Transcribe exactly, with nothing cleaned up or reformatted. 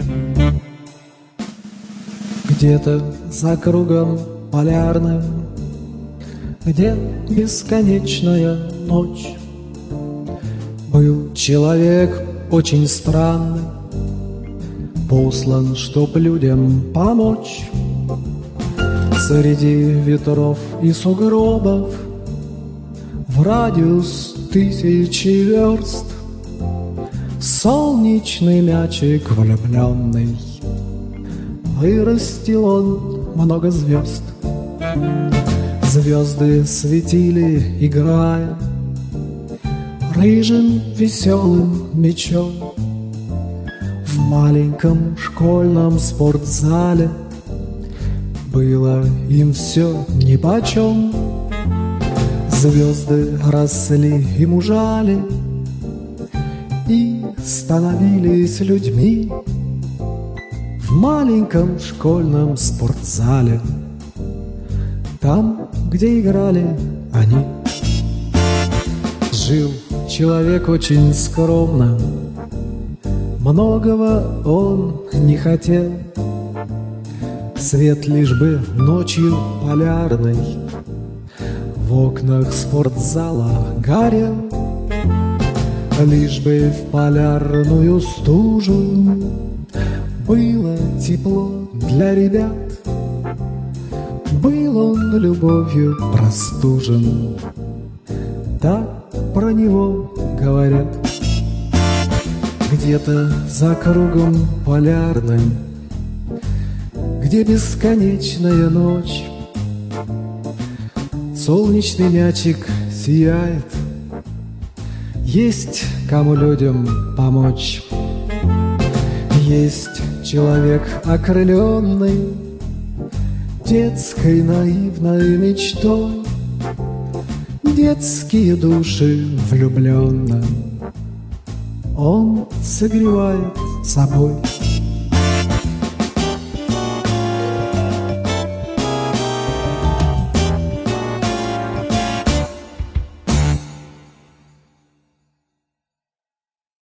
Где-то за кругом полярным, где бесконечная ночь, был человек очень странный, послан, чтоб людям помочь. Среди ветров и сугробов в радиус тысячи верст солнечный мячик влюбленный, вырастил он много звезд. Звезды светили, играя рыжим веселым мячом. В маленьком школьном спортзале было им все нипочем. Звезды росли и мужали, и становились людьми в маленьком школьном спортзале, там, где играли они. Жил человек очень скромно, многого он не хотел. Свет лишь бы ночью полярной в окнах спортзала горел, лишь бы в полярную стужу было тепло для ребят. Был он любовью простужен, так про него говорят. Где-то за кругом полярным, где бесконечная ночь, солнечный мячик сияет, есть кому людям помочь. Есть человек окрыленный детской наивной мечтой, детские души влюбленным он согревает собой.